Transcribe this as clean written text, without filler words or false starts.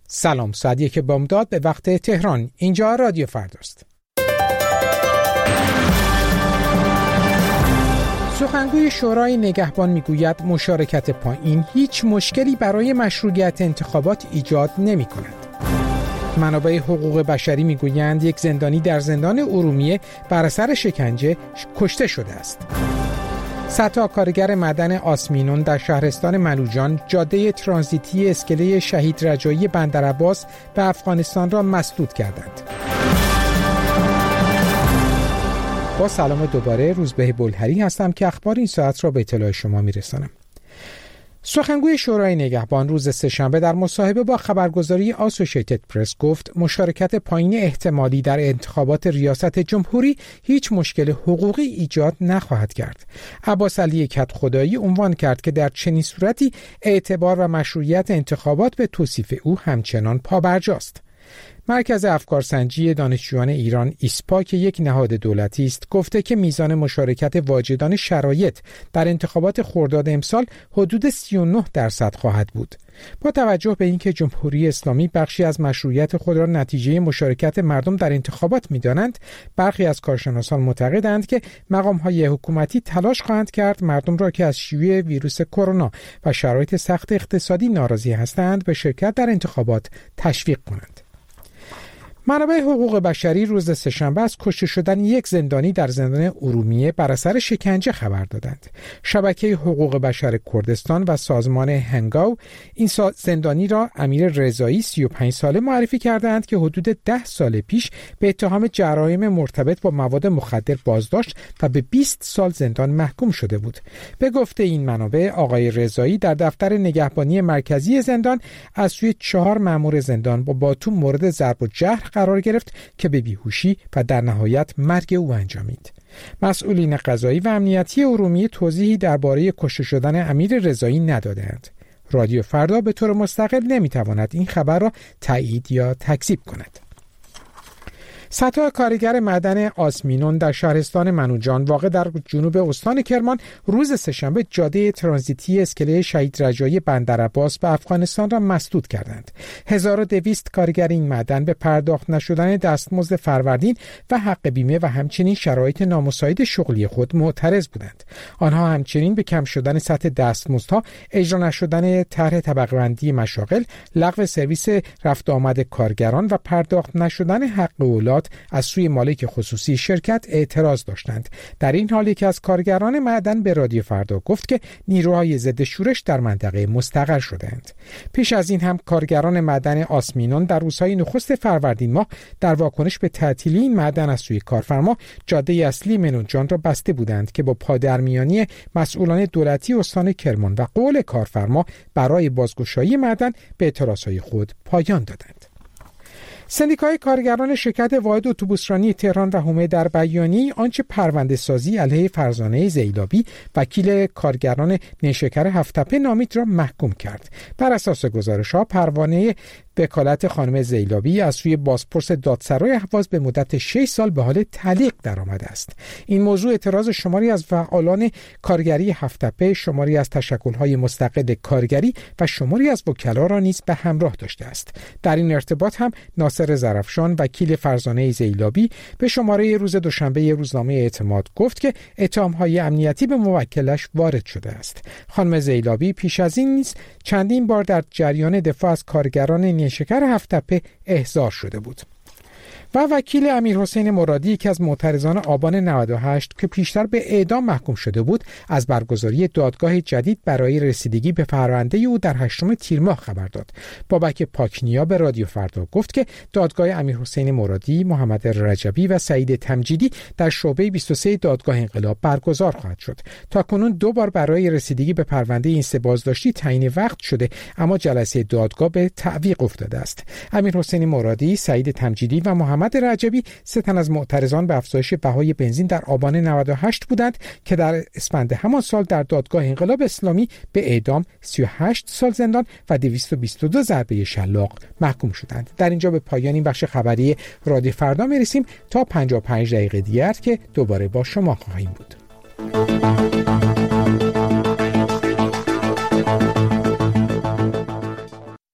سلام، ساعت 1 بامداد به وقت تهران. اینجا رادیو فرداست. سخنگوی شورای نگهبان میگوید مشارکت پایین هیچ مشکلی برای مشروعیت انتخابات ایجاد نمی کند. منابع حقوق بشری میگویند یک زندانی در زندان ارومیه بر اثر شکنجه کشته شده است. صدها کارگر معدن آسمینون در شهرستان منوجان جاده ترانزیتی اسکله شهید رجایی بندرعباس به افغانستان را مسدود کردند. با سلام دوباره، روزبه بلهری هستم که اخبار این ساعت را به اطلاع شما میرسانم. سخنگوی شورای نگهبان روز سه‌شنبه در مصاحبه با خبرگزاری آسوشیتد پرس گفت مشارکت پایین احتمالی در انتخابات ریاست جمهوری هیچ مشکل حقوقی ایجاد نخواهد کرد. عباس علی کدخدایی عنوان کرد که در چنین صورتی اعتبار و مشروعیت انتخابات به توصیف او همچنان پابرجاست. مرکز افکارسنجی دانشجویان ایران ایسپا که یک نهاد دولتی است گفته که میزان مشارکت واجدان شرایط در انتخابات خرداد امسال حدود 39% خواهد بود. با توجه به اینکه جمهوری اسلامی بخشی از مشروعیت خود را نتیجه مشارکت مردم در انتخابات می‌دانند، برخی از کارشناسان معتقدند که مقام‌های حکومتی تلاش خواهند کرد مردم را که از شیوع ویروس کرونا و شرایط سخت اقتصادی ناراضی هستند به شرکت در انتخابات تشویق کنند. منابع حقوق بشری روز سه‌شنبه از کشته شدن یک زندانی در زندان ارومیه بر اثر شکنجه خبر دادند. شبکه حقوق بشر کردستان و سازمان هنگاو این زندانی را امیر رضایی 35 ساله معرفی کردند که حدود 10 سال پیش به اتهام جرایم مرتبط با مواد مخدر بازداشت و به 20 سال زندان محکوم شده بود. به گفته این منابع، آقای رضایی در دفتر نگهبانی مرکزی زندان از سوی 4 مأمور زندان با باتوم مورد ضرب و جرح قرار گرفت که به بیهوشی و در نهایت مرگ او انجامید. مسئولین قضایی و امنیتی ارومیه توضیحی درباره کشته شدن امیر رضایی ندادند. رادیو فردا به طور مستقل نمیتواند این خبر را تایید یا تکذیب کند. صدها کارگر معدن آسمینون در شهرستان منوجان واقع در جنوب استان کرمان روز سه‌شنبه جاده ترانزیتی اسکله شهید رجایی بندرعباس به افغانستان را مسدود کردند. 1200 کارگر این معدن به پرداخت نشدن دستمزد فروردین و حق بیمه و همچنین شرایط نامساعد شغلی خود معترض بودند. آنها همچنین به کم شدن سطح دستمزدها، اجرا نشدن طرح طبقه‌بندی مشاغل، لغو سرویس رفت آمد کارگران و پرداخت نشدن حق اولاد از سوی مالک خصوصی شرکت اعتراض داشتند. در این حال یکی از کارگران معدن به رادیو فردا گفت که نیروهای ضد شورش در منطقه مستقر شدند. پیش از این هم کارگران معدن آسمینون در روزهای نخست فروردین ماه در واکنش به تعطیلی این معدن از سوی کارفرما جاده اصلی منوجان را بسته بودند که با پادرمیانی مسئولان دولتی استان کرمان و قول کارفرما برای بازگشایی معدن به اعتراضهای خود پایان دادند. سندیکای کارگران شرکت واحد اتوبوسرانی تهران و حومه در بیانیه آنچه پرونده سازی علیه فرزانه زیلابی وکیل کارگران نیشکر هفت‌تپه نامید را محکوم کرد. بر اساس گزارش‌ها پروانه وکالت خانم زیلابی از سوی بازپرس دادسرای اهواز به مدت 6 سال به حال تعلیق درآمده است. این موضوع اعتراض شماری از فعالان کارگری هفت‌تپه، شماری از تشکل‌های مستقل کارگری و شماری از وکلا را نیز به همراه داشته است. در این ارتباط هم ناصر ظرفشان وکیل فرزانه زیلابی به شماره روز دوشنبه روزنامه اعتماد گفت که اتهام‌های امنیتی به موکلش وارد شده است. خانم زیلابی پیش از این نیز چندین بار در جریان دفاع از کارگران نیشکر هفت‌تپه احضار شده بود. و وکیل امیرحسین مرادی که از معترضان آبان 98 که پیشتر به اعدام محکوم شده بود از برگزاری دادگاه جدید برای رسیدگی به پرونده او در 8 تیر ماه خبر داد. بابک پاکنیا به رادیو فردا گفت که دادگاه امیرحسین مرادی، محمد رجبی و سعید تمجیدی در شعبه 23 دادگاه انقلاب برگزار خواهد شد. تاکنون 2 بار برای رسیدگی به پرونده این سه بازداشتی تعیین وقت شده، اما جلسه دادگاه به تعویق افتاده است. امیرحسین مرادی، سعید تمجیدی و محمد رجبی 3 تن از معترضان به افزایش بهای بنزین در آبان 98 بودند که در اسفند همان سال در دادگاه انقلاب اسلامی به اعدام، 38 سال زندان و 222 ضربه شلاق محکوم شدند. در اینجا به پایان این بخش خبری رادیو فردا میرسیم تا 55 دقیقه دیگر که دوباره با شما خواهیم بود.